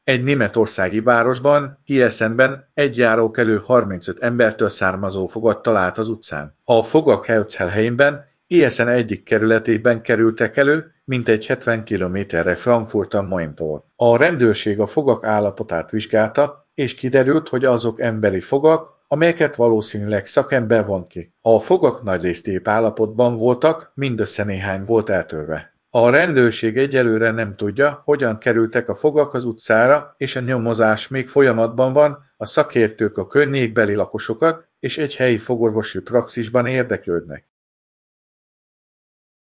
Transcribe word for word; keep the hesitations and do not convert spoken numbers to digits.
Egy németországi városban, Hiesenben egy járókelő harmincöt embertől származó fogat talált az utcán. A fogak Herzl-helyében, Hiesen egyik kerületében kerültek elő, mintegy hetven kilométerre Frankfurt am Main-tól. A rendőrség a fogak állapotát vizsgálta, és kiderült, hogy azok emberi fogak, amelyeket valószínűleg szakember vont ki. A fogak nagyrészt épp állapotban voltak, mindössze néhány volt eltörve. A rendőrség egyelőre nem tudja, hogyan kerültek a fogak az utcára, és a nyomozás még folyamatban van, a szakértők a környékbeli lakosokat és egy helyi fogorvosi praxisban érdeklődnek.